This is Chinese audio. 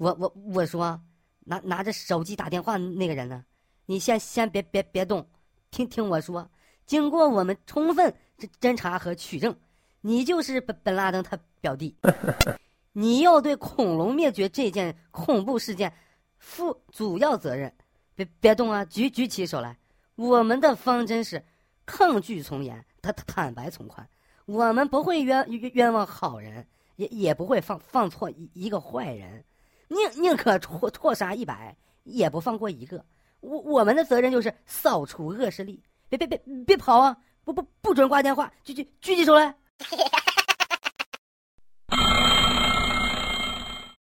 我说，拿着手机打电话那个人呢？你先别动，听我说。经过我们充分侦查和取证，你就是本拉登他表弟。你要对恐龙灭绝这件恐怖事件负主要责任。别动啊，举起手来。我们的方针是抗拒从严，坦白从宽。我们不会冤枉好人，也不会放错一个坏人，宁可错杀100，也不放过一个。我们的责任就是扫除恶势力。别跑啊！不准挂电话，举起手来。